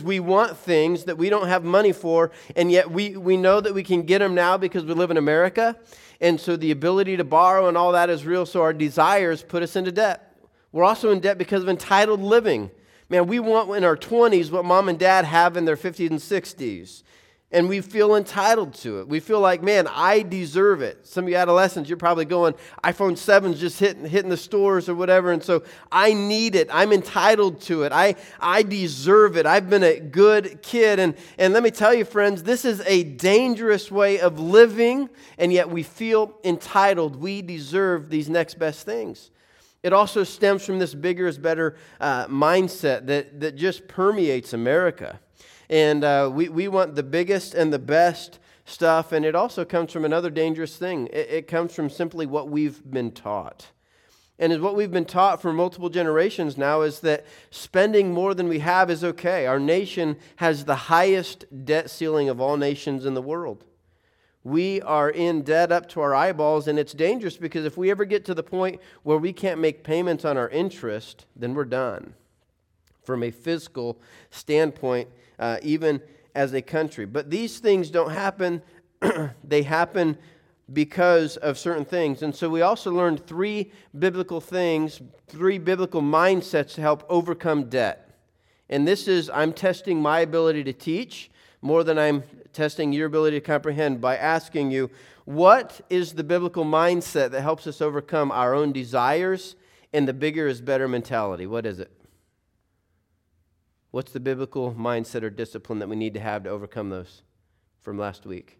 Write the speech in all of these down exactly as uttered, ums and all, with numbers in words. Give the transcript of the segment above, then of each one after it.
We want things that we don't have money for, and yet we, we know that we can get them now because we live in America, and so the ability to borrow and all that is real, so our desires put us into debt. We're also in debt because of entitled living. Man, we want in our twenties what mom and dad have in their fifties and sixties, and we feel entitled to it. We feel like, man, I deserve it. Some of you adolescents, you're probably going, iPhone seven's just hitting, hitting the stores or whatever, and so I need it. I'm entitled to it. I, I deserve it. I've been a good kid. And, and let me tell you, friends, this is a dangerous way of living, and yet we feel entitled. We deserve these next best things. It also stems from this bigger is better uh, mindset that, that just permeates America. And uh, we, we want the biggest and the best stuff. And it also comes from another dangerous thing. It, it comes from simply what we've been taught. And is what we've been taught for multiple generations now is that spending more than we have is okay. Our nation has the highest debt ceiling of all nations in the world. We are in debt up to our eyeballs, and it's dangerous because if we ever get to the point where we can't make payments on our interest, then we're done from a fiscal standpoint, uh, even as a country. But these things don't happen. They happen because of certain things. And so we also learned three biblical things, three biblical mindsets to help overcome debt. And this is, I'm testing my ability to teach more than I'm testing your ability to comprehend by asking you, what is the biblical mindset that helps us overcome our own desires and the bigger is better mentality? What is it? What's the biblical mindset or discipline that we need to have to overcome those from last week?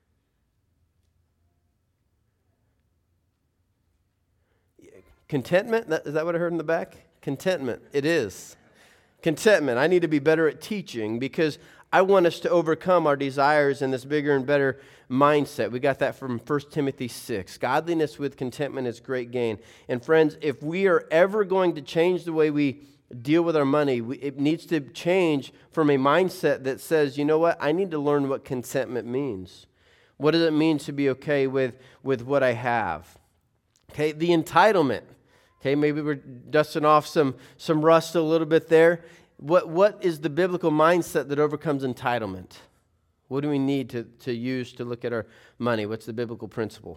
Contentment? Is that what I heard in the back? Contentment. It is. Contentment. I need to be better at teaching because I want us to overcome our desires in this bigger and better mindset. We got that from First Timothy six. Godliness with contentment is great gain. And friends, if we are ever going to change the way we deal with our money, we, it needs to change from a mindset that says, you know what, I need to learn what contentment means. What does it mean to be okay with, with what I have? Okay, the entitlement. Okay, maybe we're dusting off some, some rust a little bit there. What What is the biblical mindset that overcomes entitlement? What do we need to, to use to look at our money? What's the biblical principle?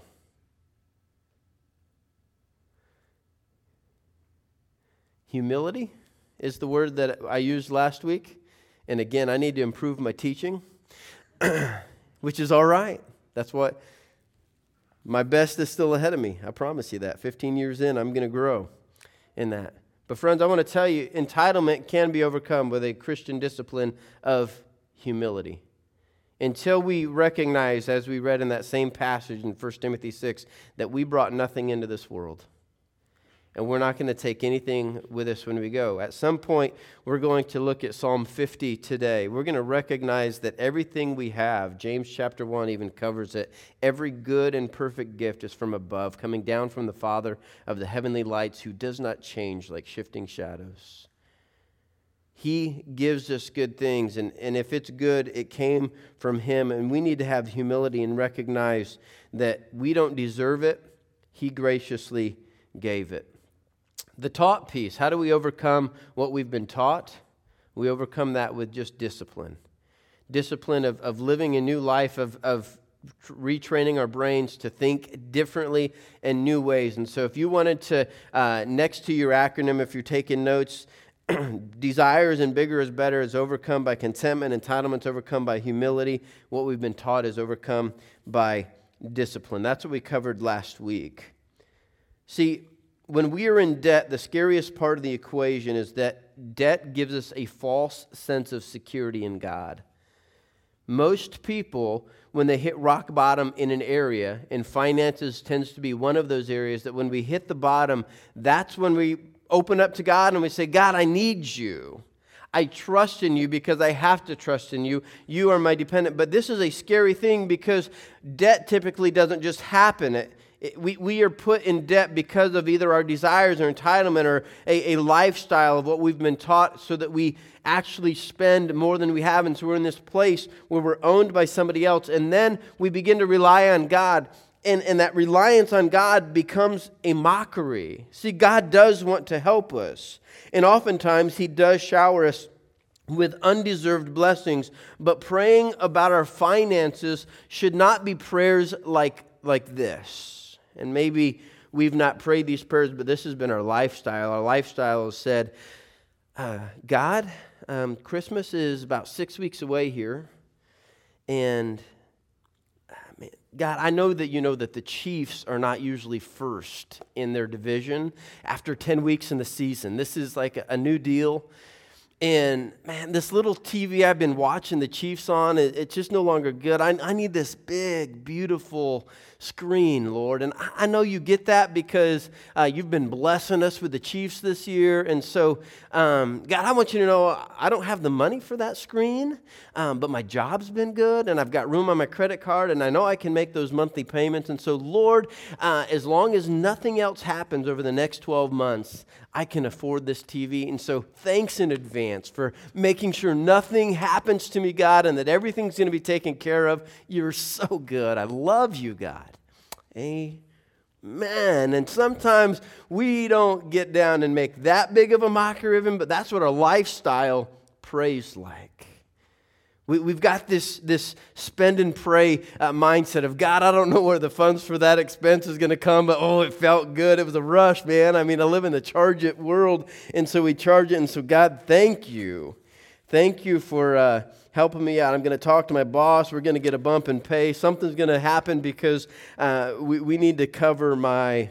Humility is the word that I used last week. And again, I need to improve my teaching, which is all right. That's what my best is still ahead of me. I promise you that. fifteen years in, I'm going to grow in that. But friends, I want to tell you, entitlement can be overcome with a Christian discipline of humility. Until we recognize, as we read in that same passage in First Timothy six, that we brought nothing into this world. And we're not going to take anything with us when we go. At some point, we're going to look at Psalm fifty today. We're going to recognize that everything we have, James chapter one even covers it, every good and perfect gift is from above, coming down from the Father of the heavenly lights, who does not change like shifting shadows. He gives us good things, and, and if it's good, it came from Him, and we need to have humility and recognize that we don't deserve it. He graciously gave it. The taught piece, how do we overcome what we've been taught? We overcome that with just discipline. Discipline of, of living a new life, of, of retraining our brains to think differently in new ways. And so if you wanted to, uh, next to your acronym, if you're taking notes, desires and bigger is better is overcome by contentment, entitlement is overcome by humility. What we've been taught is overcome by discipline. That's what we covered last week. See, when we are in debt, the scariest part of the equation is that debt gives us a false sense of security in God. Most people, when they hit rock bottom in an area, and finances tends to be one of those areas, that when we hit the bottom, that's when we open up to God and we say, God, I need you. I trust in you because I have to trust in you. You are my dependent. But this is a scary thing because debt typically doesn't just happen. It, it, we, we are put in debt because of either our desires or entitlement or a, a lifestyle of what we've been taught, so that we actually spend more than we have. And so we're in this place where we're owned by somebody else. And then we begin to rely on God. And, and that reliance on God becomes a mockery. See, God does want to help us. And oftentimes He does shower us with undeserved blessings, but praying about our finances should not be prayers like, like this. And maybe we've not prayed these prayers, but this has been our lifestyle. Our lifestyle has said, uh, God, um, Christmas is about six weeks away here, and man, God, I know that you know that the Chiefs are not usually first in their division after ten weeks in the season. This is like a, a new deal. And man, this little T V I've been watching the Chiefs on, it, it's just no longer good. I, I need this big, beautiful screen, Lord. And I, I know you get that because uh, you've been blessing us with the Chiefs this year. And so, um, God, I want you to know I don't have the money for that screen, um, but my job's been good, and I've got room on my credit card, and I know I can make those monthly payments. And so, Lord, uh, as long as nothing else happens over the next twelve months, I can afford this T V. And so thanks in advance for making sure nothing happens to me, God, and that everything's going to be taken care of. You're so good. I love you, God. Amen. And sometimes we don't get down and make that big of a mockery of him, but that's what our lifestyle prays like. We, we've got this, this spend and pray uh, mindset of, God, I don't know where the funds for that expense is going to come, but oh, it felt good. It was a rush, man. I mean, I live in the charge it world, and so we charge it. And so, God, thank you. Thank you for uh, helping me out. I'm going to talk to my boss. We're going to get a bump in pay. Something's going to happen because uh, we, we need to cover my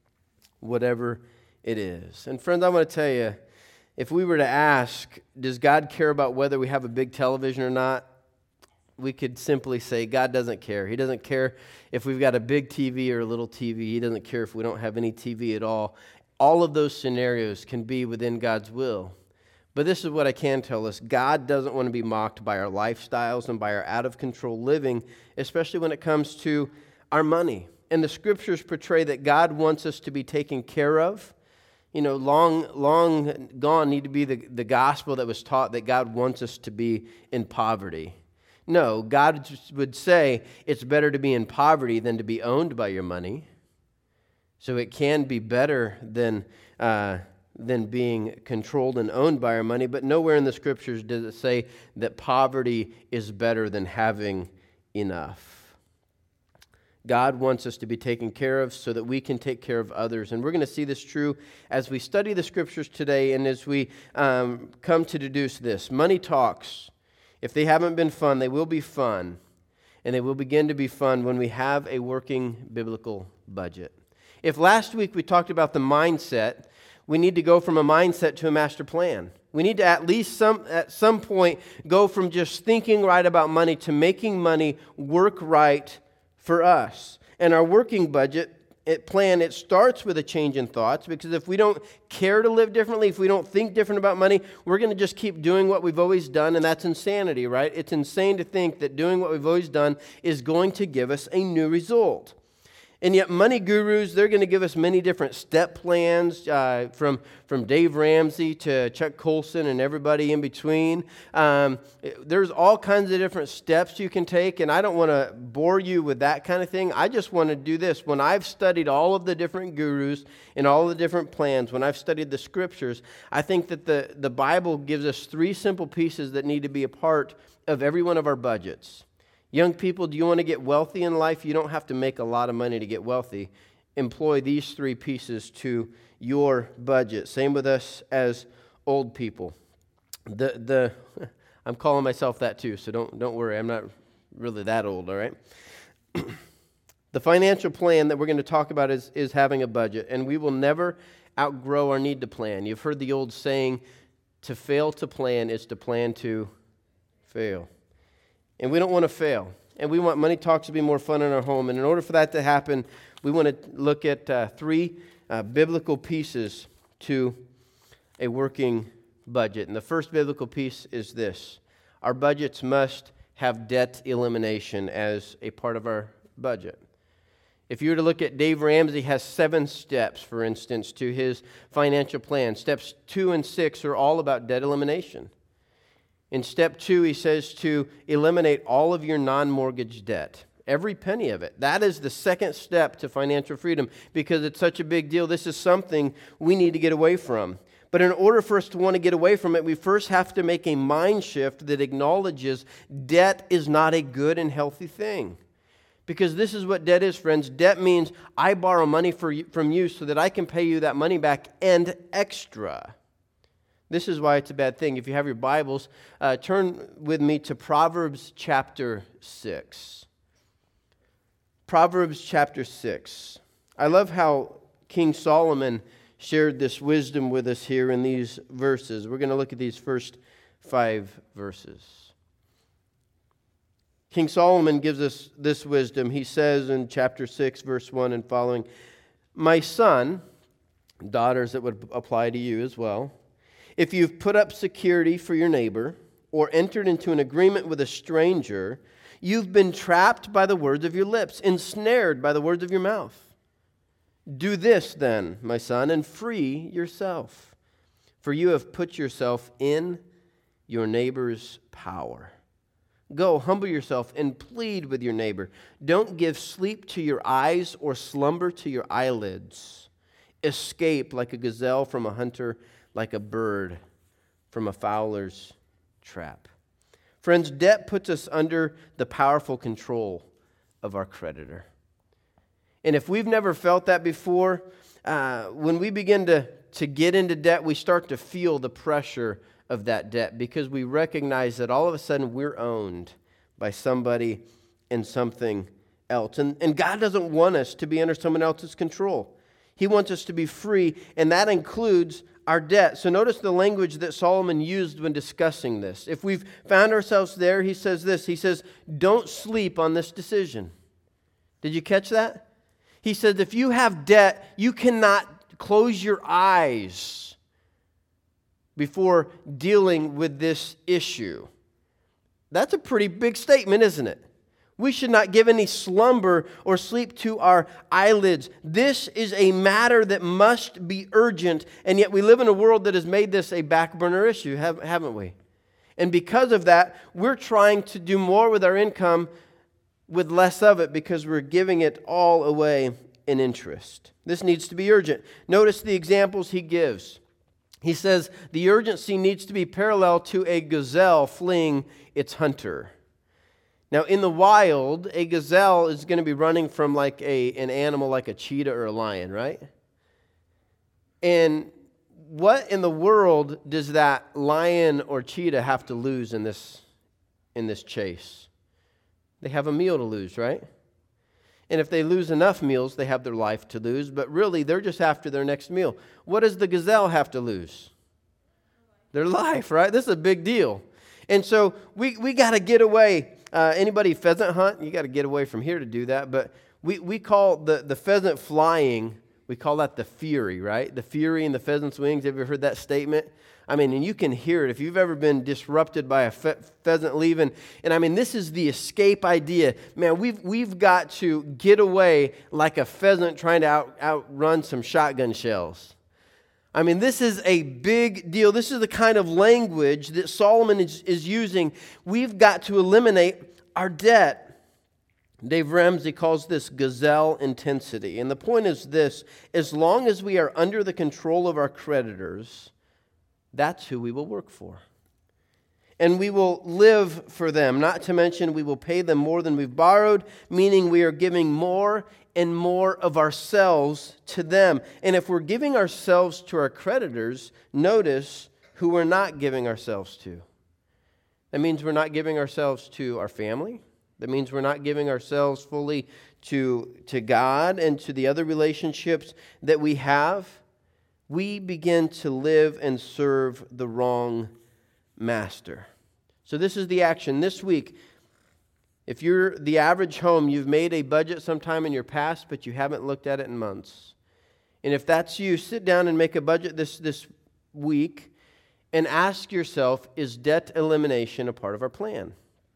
whatever it is. And friends, I want to tell you, if we were to ask, does God care about whether we have a big television or not? We could simply say, God doesn't care. He doesn't care if we've got a big T V or a little T V. He doesn't care if we don't have any T V at all. All of those scenarios can be within God's will. But this is what I can tell us. God doesn't want to be mocked by our lifestyles and by our out-of-control living, especially when it comes to our money. And the scriptures portray that God wants us to be taken care of. You know, long, long gone need to be the, the gospel that was taught that God wants us to be in poverty. No, God would say it's better to be in poverty than to be owned by your money. So it can be better than uh, than being controlled and owned by our money. But nowhere in the scriptures does it say that poverty is better than having enough. God wants us to be taken care of so that we can take care of others. And we're going to see this true as we study the scriptures today and as we um, come to deduce this. Money talks, if they haven't been fun, they will be fun. And they will begin to be fun when we have a working biblical budget. If last week we talked about the mindset, we need to go from a mindset to a master plan. We need to at least some at some point go from just thinking right about money to making money work right for us. And our working budget it plan, it starts with a change in thoughts, because if we don't care to live differently, if we don't think different about money, we're going to just keep doing what we've always done, and that's insanity, right? It's insane to think that doing what we've always done is going to give us a new result. And yet money gurus, they're going to give us many different step plans, uh, from, from Dave Ramsey to Chuck Colson and everybody in between. Um, there's all kinds of different steps you can take, and I don't want to bore you with that kind of thing. I just want to do this. When I've studied all of the different gurus and all of the different plans, when I've studied the scriptures, I think that the, the Bible gives us three simple pieces that need to be a part of every one of our budgets. Young people, do you want to get wealthy in life? You don't have to make a lot of money to get wealthy. Employ these three pieces to your budget. Same with us as old people. The the I'm calling myself that too, so don't don't worry. I'm not really that old, all right? The financial plan that we're going to talk about is, is having a budget, and we will never outgrow our need to plan. You've heard the old saying, to fail to plan is to plan to fail. And we don't want to fail. And we want Money Talks to be more fun in our home. And in order for that to happen, we want to look at uh, three uh, biblical pieces to a working budget. And the first biblical piece is this. Our budgets must have debt elimination as a part of our budget. If you were to look at Dave Ramsey has seven steps, for instance, to his financial plan. Steps two and six are all about debt elimination. In step two, he says to eliminate all of your non-mortgage debt, every penny of it. That is the second step to financial freedom because it's such a big deal. This is something we need to get away from. But in order for us to want to get away from it, we first have to make a mind shift that acknowledges debt is not a good and healthy thing. Because this is what debt is, friends. Debt means I borrow money for you, from you so that I can pay you that money back and extra. This is why it's a bad thing. If you have your Bibles, uh, turn with me to Proverbs chapter six. Proverbs chapter six. I love how King Solomon shared this wisdom with us here in these verses. We're going to look at these first five verses. King Solomon gives us this wisdom. He says in chapter six, verse one and following, "My son," daughters that would apply to you as well, "if you've put up security for your neighbor or entered into an agreement with a stranger, you've been trapped by the words of your lips, ensnared by the words of your mouth. Do this then, my son, and free yourself, for you have put yourself in your neighbor's power. Go, humble yourself and plead with your neighbor. Don't give sleep to your eyes or slumber to your eyelids. Escape like a gazelle from a hunter, like a bird from a fowler's trap." Friends, debt puts us under the powerful control of our creditor. And if we've never felt that before, uh, when we begin to, to get into debt, we start to feel the pressure of that debt because we recognize that all of a sudden we're owned by somebody and something else. And, and God doesn't want us to be under someone else's control. He wants us to be free, and that includes our debt. So notice the language that Solomon used when discussing this. If we've found ourselves there, he says this. He says, don't sleep on this decision. Did you catch that? He says, if you have debt, you cannot close your eyes before dealing with this issue. That's a pretty big statement, isn't it? We should not give any slumber or sleep to our eyelids. This is a matter that must be urgent, and yet we live in a world that has made this a back burner issue, haven't we? And because of that, we're trying to do more with our income with less of it because we're giving it all away in interest. This needs to be urgent. Notice the examples he gives. He says the urgency needs to be parallel to a gazelle fleeing its hunter. Now, in the wild, a gazelle is going to be running from like a, an animal like a cheetah or a lion, right? And what in the world does that lion or cheetah have to lose in this, in this chase? They have a meal to lose, right? And if they lose enough meals, they have their life to lose. But really, they're just after their next meal. What does the gazelle have to lose? Their life, right? This is a big deal. And so we, we got to get away. Uh, anybody pheasant hunt? You got to get away from here to do that. But we, we call the, the pheasant flying, we call that the fury, right? The fury in the pheasant's wings. Have you ever heard that statement? I mean, and you can hear it if you've ever been disrupted by a fe- pheasant leaving. And I mean, this is the escape idea. Man, we've we've got to get away like a pheasant trying to out, outrun some shotgun shells. I mean, this is a big deal. This is the kind of language that Solomon is, is using. We've got to eliminate our debt. Dave Ramsey calls this gazelle intensity. And the point is this: as long as we are under the control of our creditors, that's who we will work for. And we will live for them. Not to mention we will pay them more than we've borrowed, meaning we are giving more and more of ourselves to them. And if we're giving ourselves to our creditors, notice who we're not giving ourselves to. That means we're not giving ourselves to our family. That means we're not giving ourselves fully to, to God and to the other relationships that we have. We begin to live and serve the wrong master. So this is the action. This week, if you're the average home, you've made a budget sometime in your past, but you haven't looked at it in months. And if that's you, sit down and make a budget this, this week and ask yourself, is debt elimination a part of our plan?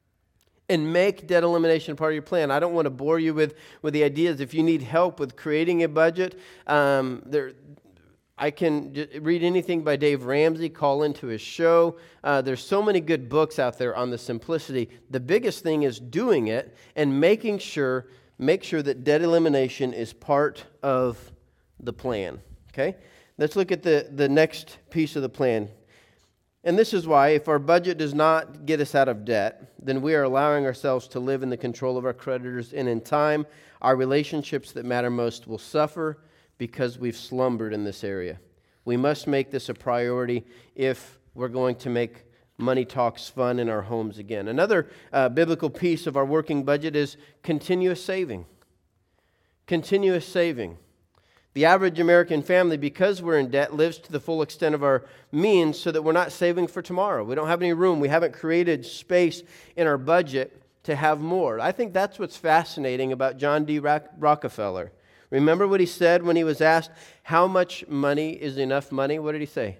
And make debt elimination part of your plan. I don't want to bore you with, with the ideas. If you need help with creating a budget, um, there I can read anything by Dave Ramsey, call into his show. Uh, there's so many good books out there on the simplicity. The biggest thing is doing it and making sure, make sure that debt elimination is part of the plan. Okay? Let's look at the, the next piece of the plan. And this is why, if our budget does not get us out of debt, then we are allowing ourselves to live in the control of our creditors. And in time, our relationships that matter most will suffer because we've slumbered in this area. We must make this a priority if we're going to make money talks fun in our homes again. Another uh, biblical piece of our working budget is continuous saving. Continuous saving. The average American family, because we're in debt, lives to the full extent of our means so that we're not saving for tomorrow. We don't have any room. We haven't created space in our budget to have more. I think that's what's fascinating about John D. Rockefeller. Remember what he said when he was asked, how much money is enough money? What did he say?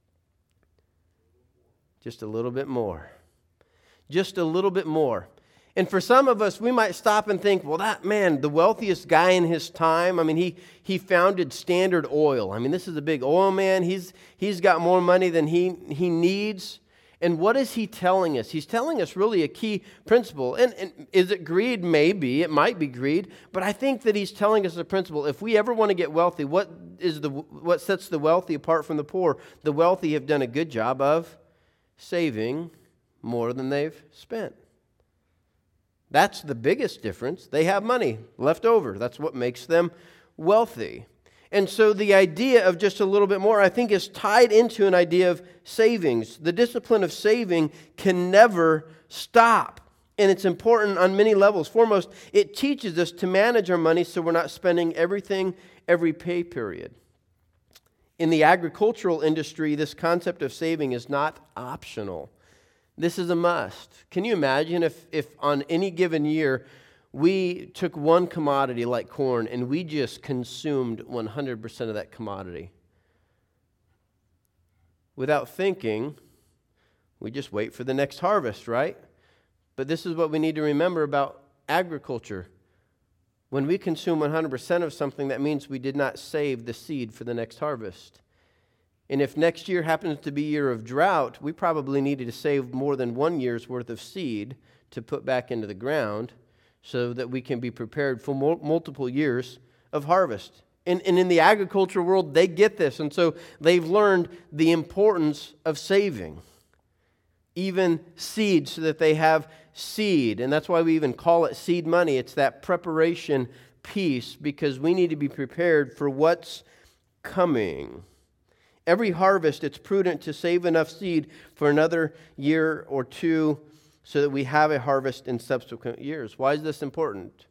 Just a little bit more. Just a little bit more. And for some of us, we might stop and think, well, that man, the wealthiest guy in his time, I mean, he he founded Standard Oil. I mean, this is a big oil man. He's he's got more money than he, he needs. And what is he telling us? He's telling us really a key principle. And, and is it greed? Maybe. It might be greed. But I think that he's telling us a principle. If we ever want to get wealthy, what is the what sets the wealthy apart from the poor? The wealthy have done a good job of saving more than they've spent. That's the biggest difference. They have money left over. That's what makes them wealthy. And so the idea of just a little bit more, I think, is tied into an idea of savings. The discipline of saving can never stop. And it's important on many levels. Foremost, it teaches us to manage our money so we're not spending everything every pay period. In the agricultural industry, this concept of saving is not optional. This is a must. Can you imagine if, if on any given year we took one commodity like corn and we just consumed one hundred percent of that commodity? Without thinking, we just wait for the next harvest, right? But this is what we need to remember about agriculture. When we consume one hundred percent of something, that means we did not save the seed for the next harvest. And if next year happens to be a year of drought, we probably needed to save more than one year's worth of seed to put back into the ground so that we can be prepared for multiple years of harvest. And, and in the agriculture world, they get this. And so they've learned the importance of saving. Even seed, so that they have seed. And that's why we even call it seed money. It's that preparation piece, because we need to be prepared for what's coming. Every harvest, it's prudent to save enough seed for another year or two so that we have a harvest in subsequent years. Why is this important?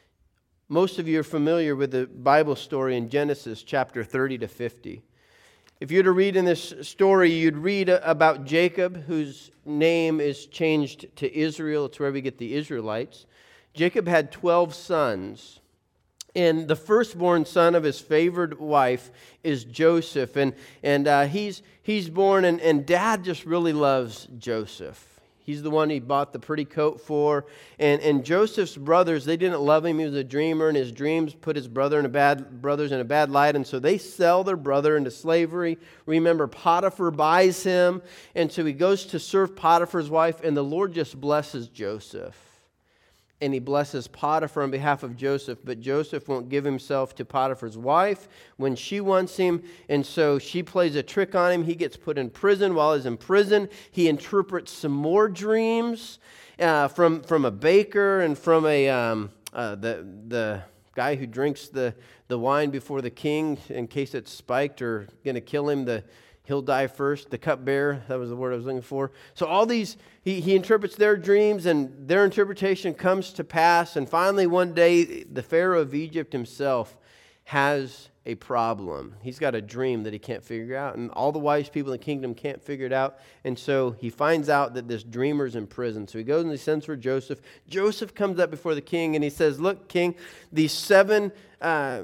Most of you are familiar with the Bible story in Genesis chapter thirty to fifty. If you were to read in this story, you'd read about Jacob, whose name is changed to Israel. It's where we get the Israelites. Jacob had twelve sons. And the firstborn son of his favored wife is Joseph. And, and uh, he's, he's born, and, and dad just really loves Joseph. He's the one he bought the pretty coat for. And, and Joseph's brothers, they didn't love him. He was a dreamer, and his dreams put his brother in a bad, brothers in a bad light. And so they sell their brother into slavery. Remember, Potiphar buys him. And so he goes to serve Potiphar's wife, and the Lord just blesses Joseph. And he blesses Potiphar on behalf of Joseph, but Joseph won't give himself to Potiphar's wife when she wants him, and so she plays a trick on him. He gets put in prison. While he's in prison, he interprets some more dreams uh, from, from a baker and from a um, uh, the the guy who drinks the, the wine before the king in case it's spiked or going to kill him. The He'll die first. The cupbearer, that was the word I was looking for. So all these, he, he interprets their dreams, and their interpretation comes to pass. And finally, one day, the Pharaoh of Egypt himself has a problem. He's got a dream that he can't figure out, and all the wise people in the kingdom can't figure it out. And so he finds out that this dreamer's in prison. So he goes and he sends for Joseph. Joseph comes up before the king, and he says, "Look, king, these seven Uh,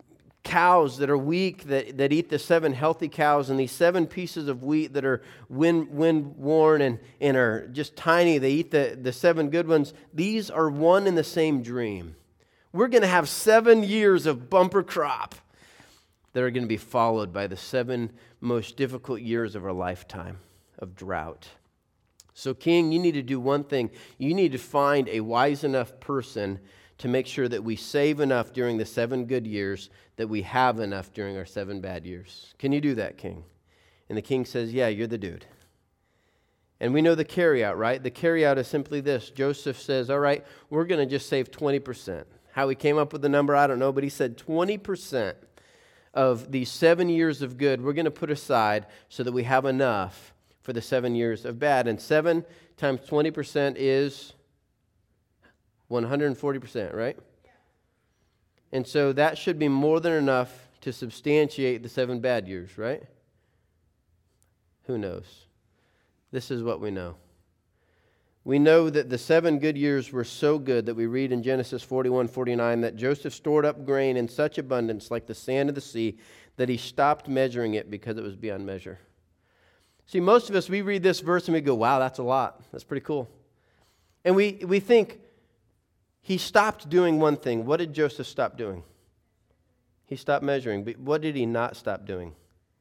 cows that are weak, that, that eat the seven healthy cows, and these seven pieces of wheat that are wind, wind worn and, and are just tiny, they eat the, the seven good ones. These are one and the same dream. We're going to have seven years of bumper crop that are going to be followed by the seven most difficult years of our lifetime of drought. So, king, you need to do one thing. You need to find a wise enough person to make sure that we save enough during the seven good years that we have enough during our seven bad years. Can you do that, king? And the king says, yeah, you're the dude. And we know the carryout, right? The carryout is simply this. Joseph says, all right, we're going to just save twenty percent. How he came up with the number, I don't know, but he said twenty percent of these seven years of good we're going to put aside so that we have enough for the seven years of bad. And seven times twenty percent is one hundred forty percent, right? And so that should be more than enough to substantiate the seven bad years, right? Who knows? This is what we know. We know that the seven good years were so good that we read in Genesis forty-one forty-nine that Joseph stored up grain in such abundance like the sand of the sea that he stopped measuring it because it was beyond measure. See, most of us, we read this verse and we go, wow, that's a lot. That's pretty cool. And we, we think he stopped doing one thing. What did Joseph stop doing? He stopped measuring. But what did he not stop doing?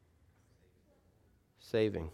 Saving.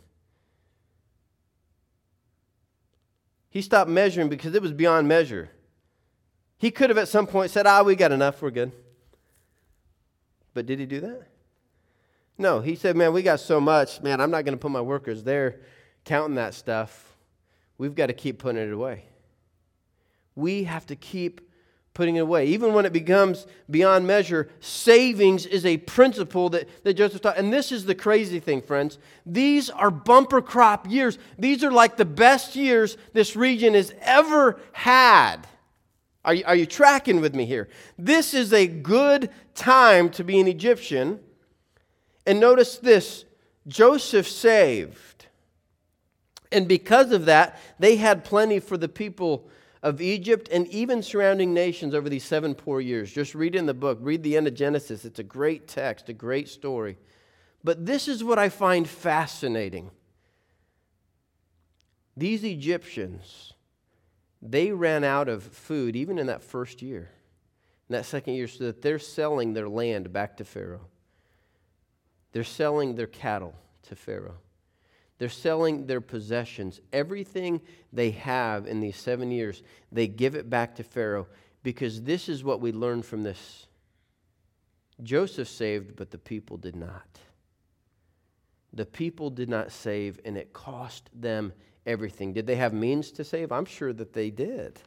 He stopped measuring because it was beyond measure. He could have at some point said, ah, we got enough, we're good. But did he do that? No, he said, man, we got so much. Man, I'm not going to put my workers there counting that stuff. We've got to keep putting it away. We have to keep putting it away. Even when it becomes beyond measure, savings is a principle that, that Joseph taught. And this is the crazy thing, friends. These are bumper crop years. These are like the best years this region has ever had. Are you, are you tracking with me here? This is a good time to be an Egyptian. And notice this, Joseph saved. And because of that, they had plenty for the people of Egypt and even surrounding nations over these seven poor years. Just read in the book. Read the end of Genesis. It's a great text, a great story. But this is what I find fascinating. These Egyptians, they ran out of food even in that first year, in that second year, so that they're selling their land back to Pharaoh. They're selling their cattle to Pharaoh. They're selling their possessions. Everything they have in these seven years, they give it back to Pharaoh, because this is what we learn from this. Joseph saved, but the people did not. The people did not save, and it cost them everything. Did they have means to save? I'm sure that they did.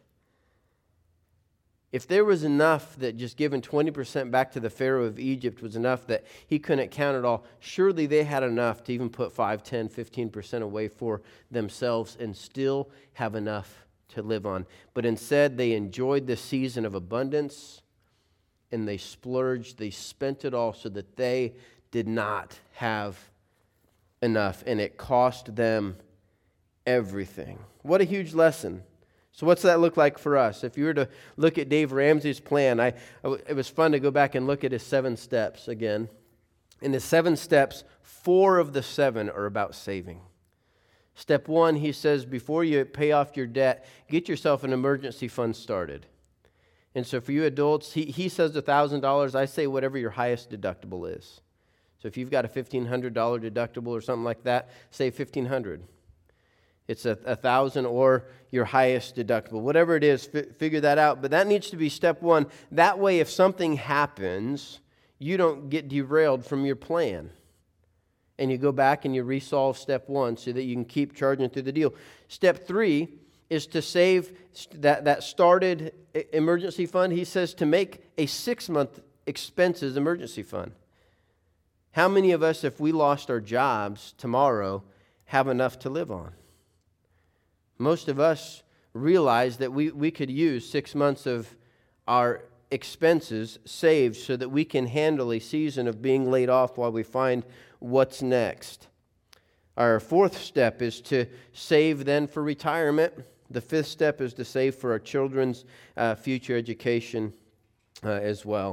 If there was enough that just giving twenty percent back to the Pharaoh of Egypt was enough that he couldn't count it all, surely they had enough to even put five, ten, fifteen percent away for themselves and still have enough to live on. But instead, they enjoyed the season of abundance and they splurged, they spent it all so that they did not have enough, and it cost them everything. What a huge lesson. So what's that look like for us? If you were to look at Dave Ramsey's plan, I, I, it was fun to go back and look at his seven steps again. In the seven steps, four of the seven are about saving. Step one, he says, before you pay off your debt, get yourself an emergency fund started. And so for you adults, he, he says one thousand dollars. I say whatever your highest deductible is. So if you've got a fifteen hundred dollars deductible or something like that, say fifteen hundred dollars. It's a, a thousand or your highest deductible. Whatever it is, f- figure that out. But that needs to be step one. That way, if something happens, you don't get derailed from your plan. And you go back and you resolve step one so that you can keep charging through the deal. Step three is to save that, that started emergency fund. He says to make a six-month expenses emergency fund. How many of us, if we lost our jobs tomorrow, have enough to live on? Most of us realize that we, we could use six months of our expenses saved so that we can handle a season of being laid off while we find what's next. Our fourth step is to save then for retirement. The fifth step is to save for our children's uh, future education uh, as well.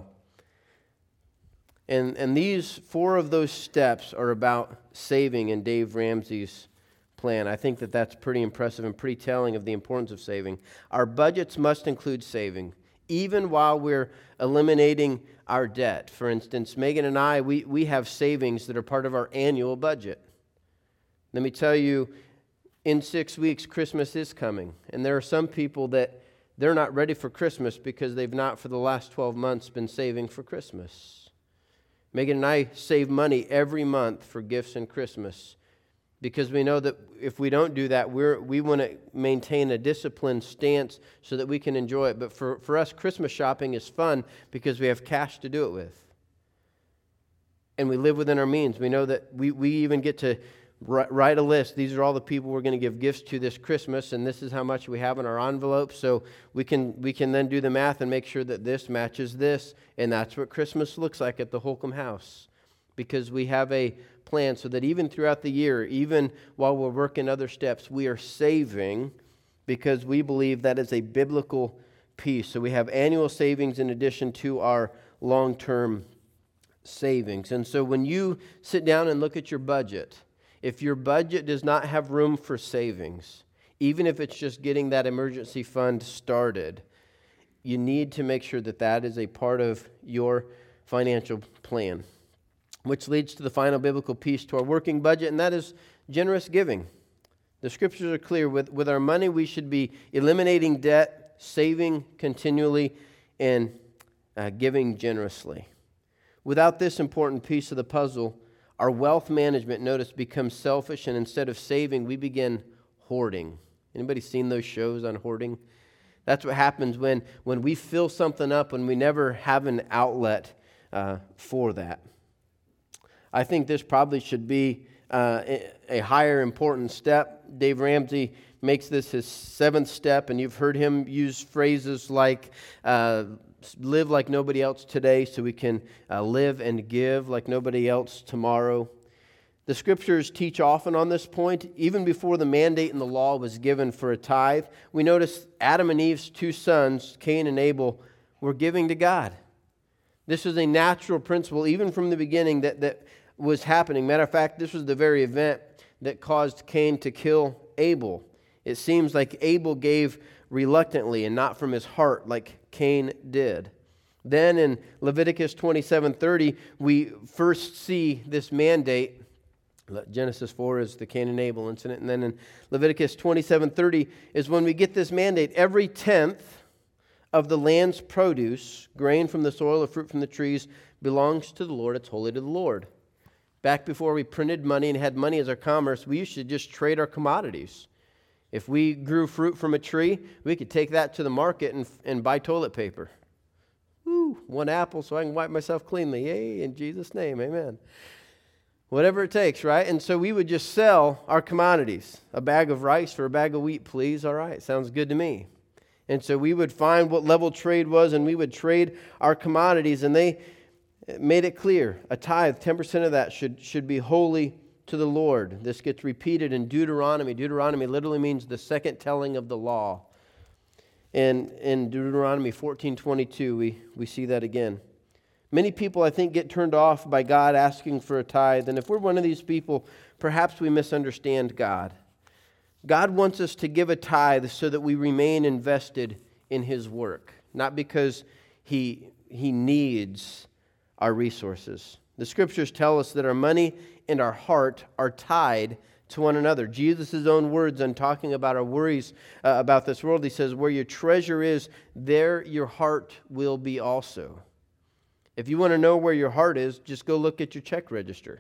And, and these four of those steps are about saving in Dave Ramsey's plan. I think that that's pretty impressive and pretty telling of the importance of saving. Our budgets must include saving, even while we're eliminating our debt. For instance, Megan and I, we, we have savings that are part of our annual budget. Let me tell you, in six weeks, Christmas is coming. And there are some people that they're not ready for Christmas because they've not for the last twelve months been saving for Christmas. Megan and I save money every month for gifts and Christmas because we know that if we don't do that, we're, we want to maintain a disciplined stance so that we can enjoy it. But for, for us, Christmas shopping is fun because we have cash to do it with. And we live within our means. We know that we, we even get to write a list. These are all the people we're going to give gifts to this Christmas, and this is how much we have in our envelope. So we can we can then do the math and make sure that this matches this, and that's what Christmas looks like at the Holcomb house, because we have a plan so that even throughout the year, even while we're working other steps, we are saving because we believe that is a biblical piece. So we have annual savings in addition to our long-term savings. And so when you sit down and look at your budget, if your budget does not have room for savings, even if it's just getting that emergency fund started, you need to make sure that that is a part of your financial plan, which leads to the final biblical piece to our working budget, and that is generous giving. The scriptures are clear. With, with our money, we should be eliminating debt, saving continually, and uh, giving generously. Without this important piece of the puzzle, our wealth management, notice, becomes selfish, and instead of saving, we begin hoarding. Anybody seen those shows on hoarding? That's what happens when, when we fill something up when we never have an outlet uh, for that. I think this probably should be uh, a higher important step. Dave Ramsey makes this his seventh step, and you've heard him use phrases like uh, live like nobody else today so we can uh, live and give like nobody else tomorrow. The scriptures teach often on this point. Even before the mandate in the law was given for a tithe, we notice Adam and Eve's two sons, Cain and Abel, were giving to God. This was a natural principle, even from the beginning, that, that was happening. Matter of fact, this was the very event that caused Cain to kill Abel. It seems like Abel gave reluctantly and not from his heart like Cain did. Then in Leviticus twenty-seven thirty, we first see this mandate. Genesis four is the Cain and Abel incident. And then in Leviticus twenty-seven thirty is when we get this mandate. Every tenth of the land's produce, grain from the soil or fruit from the trees, belongs to the Lord. It's holy to the Lord. Back before we printed money and had money as our commerce, we used to just trade our commodities. If we grew fruit from a tree, we could take that to the market and, and buy toilet paper. Woo, one apple so I can wipe myself cleanly. Yay, in Jesus' name, amen. Whatever it takes, right? And so we would just sell our commodities. A bag of rice for a bag of wheat, please. All right, sounds good to me. And so we would find what level trade was, and we would trade our commodities, and they made it clear. A tithe, ten percent of that should, should be holy to the Lord. This gets repeated in Deuteronomy. Deuteronomy literally means the second telling of the law. And in Deuteronomy fourteen twenty-two, we, we see that again. Many people, I think, get turned off by God asking for a tithe. And if we're one of these people, perhaps we misunderstand God. God wants us to give a tithe so that we remain invested in His work, not because He, he needs our resources. The scriptures tell us that our money and our heart are tied to one another. Jesus' own words on talking about our worries uh, about this world, He says, where your treasure is, there your heart will be also. If you want to know where your heart is, just go look at your check register.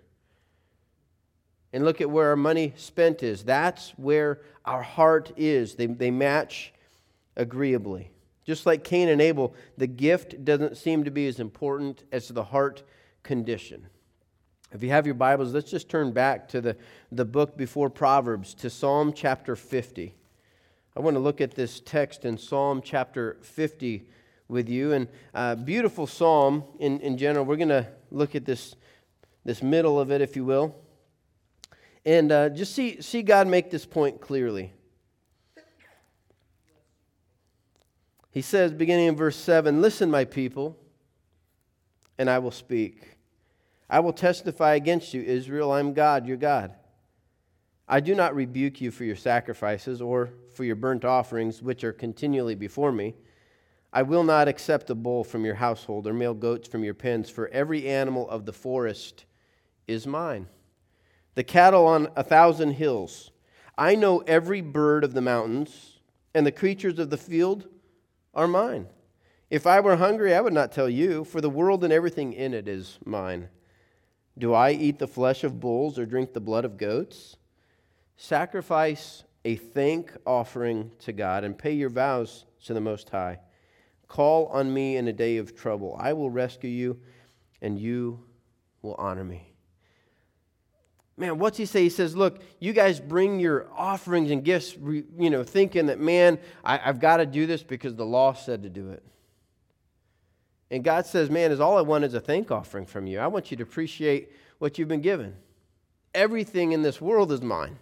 And look at where our money spent is. That's where our heart is. They, they match agreeably. Just like Cain and Abel, the gift doesn't seem to be as important as the heart condition. If you have your Bibles, let's just turn back to the, the book before Proverbs, to Psalm chapter fifty. I want to look at this text in Psalm chapter fifty with you. And uh, beautiful psalm in, in general. We're going to look at this, this middle of it, if you will. And uh, just see, see God make this point clearly. He says, beginning in verse seven, listen, my people, and I will speak. I will testify against you, Israel. I am God, your God. I do not rebuke you for your sacrifices or for your burnt offerings, which are continually before me. I will not accept a bull from your household or male goats from your pens, for every animal of the forest is mine. The cattle on a thousand hills. I know every bird of the mountains, and the creatures of the field are mine. If I were hungry, I would not tell you, for the world and everything in it is mine. Do I eat the flesh of bulls or drink the blood of goats? Sacrifice a thank offering to God and pay your vows to the Most High. Call on me in a day of trouble. I will rescue you, and you will honor me. Man, what's he say? He says, look, you guys bring your offerings and gifts, you know, thinking that, man, I, I've got to do this because the law said to do it. And God says, man, is all I want is a thank offering from you. I want you to appreciate what you've been given. Everything in this world is mine,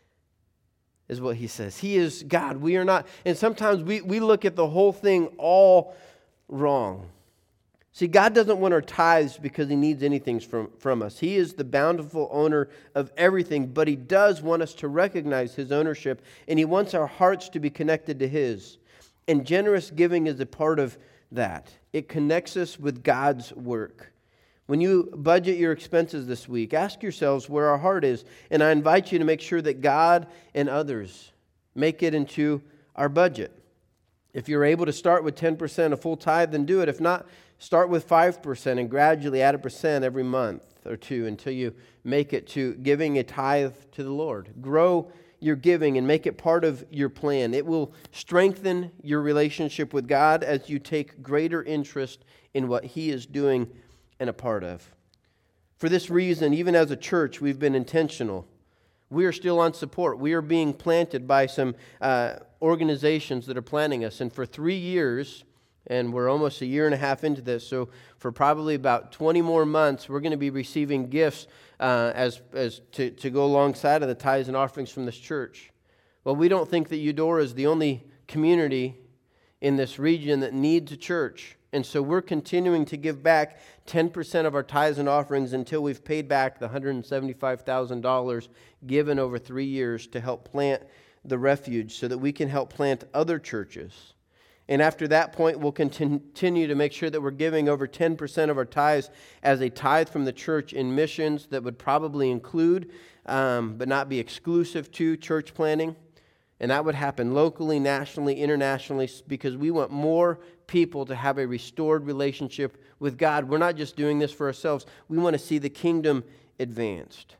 is what he says. He is God. We are not. And sometimes we, we look at the whole thing all wrong. See, God doesn't want our tithes because he needs anything from, from us. He is the bountiful owner of everything, but he does want us to recognize his ownership, and he wants our hearts to be connected to his. And generous giving is a part of that. It connects us with God's work. When you budget your expenses this week, ask yourselves where our heart is, and I invite you to make sure that God and others make it into our budget. If you're able to start with ten percent, a full tithe, then do it. If not, start with five percent and gradually add a percent every month or two until you make it to giving a tithe to the Lord. Grow your giving and make it part of your plan. It will strengthen your relationship with God as you take greater interest in what he is doing and a part of. For this reason, even as a church, we've been intentional. We are still on support. We are being planted by some uh, organizations that are planting us. And for three years, and we're almost a year and a half into this, so for probably about twenty more months, we're going to be receiving gifts uh, as as to, to go alongside of the tithes and offerings from this church. Well, we don't think that Eudora is the only community in this region that needs a church. And so we're continuing to give back ten percent of our tithes and offerings until we've paid back the one hundred seventy-five thousand dollars given over three years to help plant the refuge so that we can help plant other churches. And after that point, we'll continue to make sure that we're giving over ten percent of our tithes as a tithe from the church in missions that would probably include, um, but not be exclusive to, church planting. And that would happen locally, nationally, internationally, because we want more people to have a restored relationship with God. We're not just doing this for ourselves. We want to see the kingdom advanced.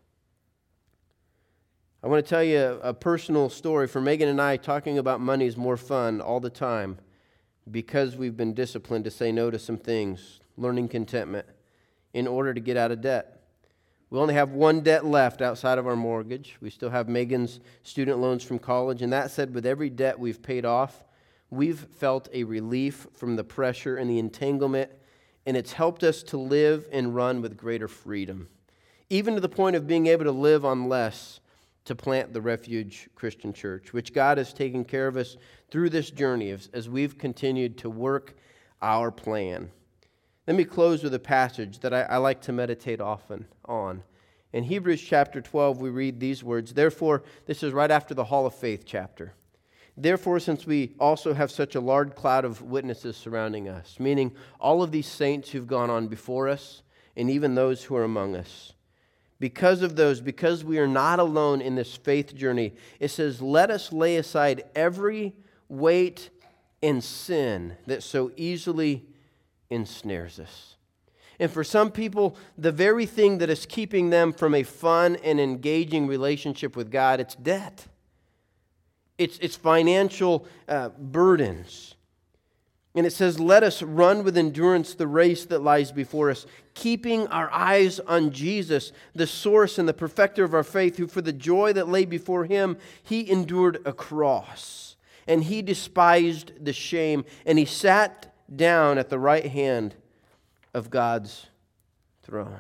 I want to tell you a, a personal story. For Megan and I, talking about money is more fun all the time because we've been disciplined to say no to some things, learning contentment in order to get out of debt. We only have one debt left outside of our mortgage. We still have Megan's student loans from college. And that said, with every debt we've paid off, we've felt a relief from the pressure and the entanglement, and it's helped us to live and run with greater freedom, even to the point of being able to live on less to plant the Refuge Christian Church, which God has taken care of us through this journey as, as we've continued to work our plan. Let me close with a passage that I, I like to meditate often on. In Hebrews chapter twelve, we read these words. Therefore, this is right after the Hall of Faith chapter. Therefore, since we also have such a large cloud of witnesses surrounding us, meaning all of these saints who've gone on before us, and even those who are among us, because of those, because we are not alone in this faith journey, it says, let us lay aside every weight and sin that so easily ensnares us. And for some people, the very thing that is keeping them from a fun and engaging relationship with God, it's debt. It's, it's financial uh, burdens. And it says, let us run with endurance the race that lies before us, keeping our eyes on Jesus, the source and the perfecter of our faith, who for the joy that lay before him, he endured a cross. And he despised the shame, and he sat down at the right hand of God's throne.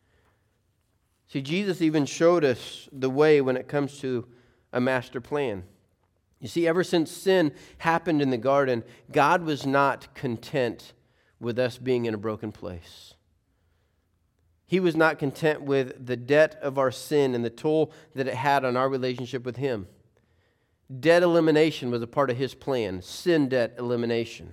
See, Jesus even showed us the way when it comes to a master plan. You see, ever since sin happened in the garden, God was not content with us being in a broken place. He was not content with the debt of our sin and the toll that it had on our relationship with him. Debt elimination was a part of his plan, sin debt elimination.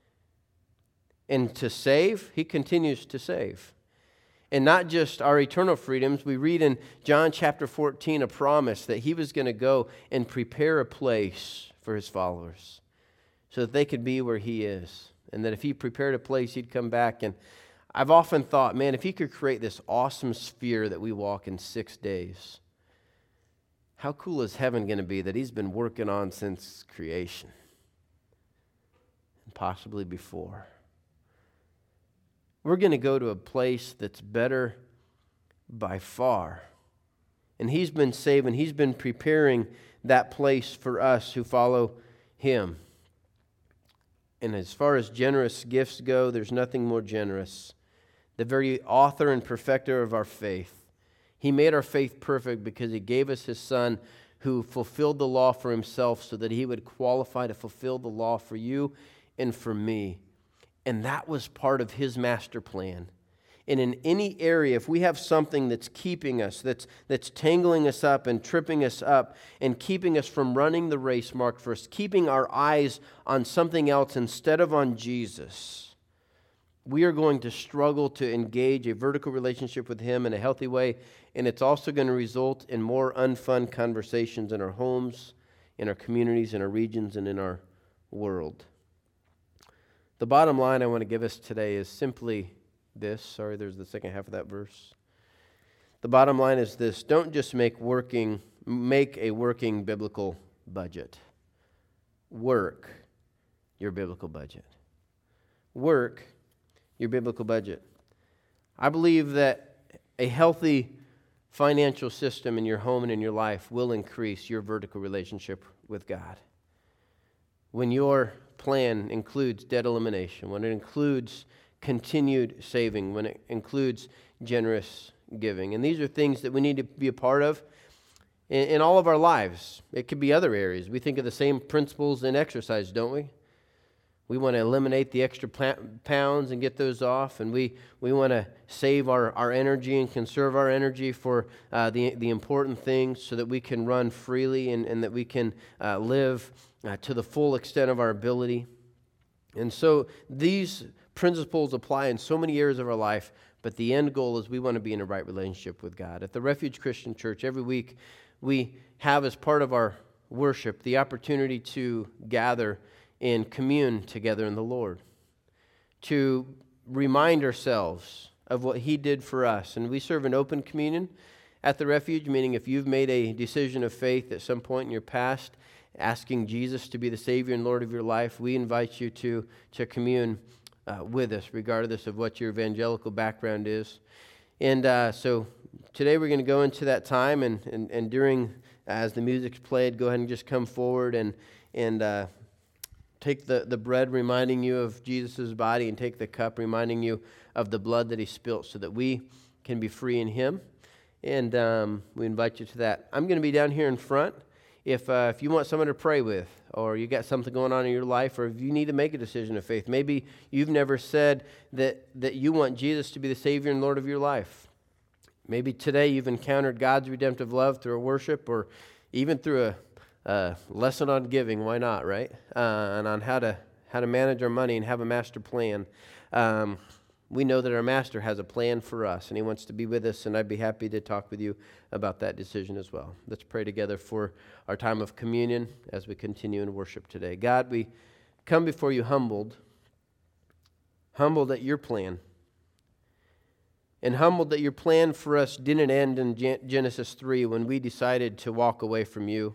And to save, he continues to save. And not just our eternal freedoms. We read in John chapter fourteen a promise that he was going to go and prepare a place for his followers. so that they could be where he is. And that if he prepared a place, he'd come back. And I've often thought, man, if he could create this awesome sphere that we walk in six days, how cool is heaven going to be that he's been working on since creation? And possibly before. We're going to go to a place that's better by far. And he's been saving, he's been preparing that place for us who follow him. And as far as generous gifts go, there's nothing more generous. The very author and perfecter of our faith. He made our faith perfect because he gave us his Son who fulfilled the law for himself so that he would qualify to fulfill the law for you and for me. And that was part of his master plan. And in any area, if we have something that's keeping us, that's, that's tangling us up and tripping us up and keeping us from running the race marked for us, keeping our eyes on something else instead of on Jesus, we are going to struggle to engage a vertical relationship with him in a healthy way. And it's also going to result in more unfun conversations in our homes, in our communities, in our regions, and in our world. The bottom line I want to give us today is simply this. Sorry, there's the second half of that verse. The bottom line is this: don't just make working make a working biblical budget. Work your biblical budget. Work your biblical budget. I believe that a healthy financial system in your home and in your life will increase your vertical relationship with God. When your plan includes debt elimination, when it includes continued saving, when it includes generous giving. And these are things that we need to be a part of in, in all of our lives. It could be other areas. We think of the same principles in exercise, don't we? We want to eliminate the extra pounds and get those off, and we, we want to save our, our energy and conserve our energy for uh, the, the important things so that we can run freely and, and that we can uh, live uh, to the full extent of our ability. And so these principles apply in so many areas of our life, but the end goal is we want to be in a right relationship with God. At the Refuge Christian Church, every week we have as part of our worship the opportunity to gather and commune together in the Lord, to remind ourselves of what he did for us. And we serve an open communion at the Refuge, meaning if you've made a decision of faith at some point in your past, asking Jesus to be the Savior and Lord of your life, we invite you to, to commune Uh, with us, regardless of what your evangelical background is. And uh, so today we're going to go into that time, and, and, and during, as the music's played, go ahead and just come forward and, and uh, take the, the bread reminding you of Jesus' body, and take the cup reminding you of the blood that he spilt so that we can be free in him. And um, we invite you to that. I'm going to be down here in front. If uh, if you want someone to pray with, or you got something going on in your life, or if you need to make a decision of faith, maybe you've never said that, that you want Jesus to be the Savior and Lord of your life. Maybe today you've encountered God's redemptive love through a worship, or even through a, a lesson on giving. Why not, right? Uh, and on how to how to manage our money and have a master plan. Um, we know that our Master has a plan for us, and he wants to be with us, and I'd be happy to talk with you about that decision as well. Let's pray together for our time of communion as we continue in worship today. God, we come before you humbled, humbled at your plan, and humbled that your plan for us didn't end in Genesis three when we decided to walk away from you,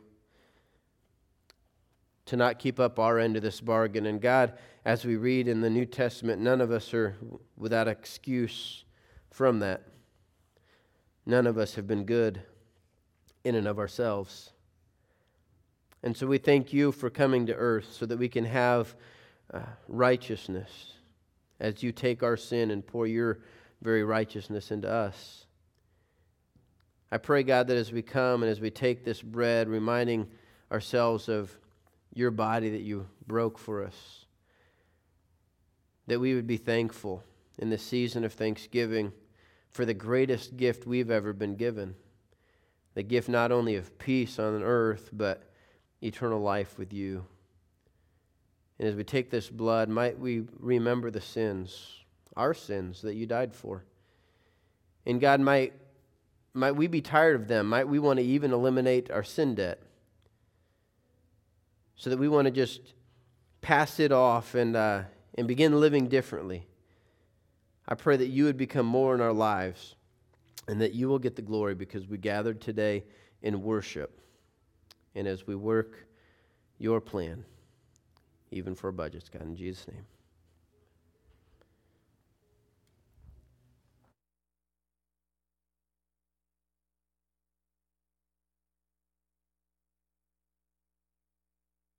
to not keep up our end of this bargain. And God, as we read in the New Testament, none of us are without excuse from that. None of us have been good in and of ourselves. And so we thank you for coming to earth so that we can have uh, righteousness as you take our sin and pour your very righteousness into us. I pray, God, that as we come and as we take this bread, reminding ourselves of your body that you broke for us, that we would be thankful in the season of Thanksgiving for the greatest gift we've ever been given, the gift not only of peace on earth, but eternal life with you. And as we take this blood, might we remember the sins, our sins that you died for. And God, might, might we be tired of them. Might we want to even eliminate our sin debt, so that we want to just pass it off and, uh, and begin living differently. I pray that you would become more in our lives and that you will get the glory because we gathered today in worship and as we work your plan, even for our budgets, God, in Jesus' name.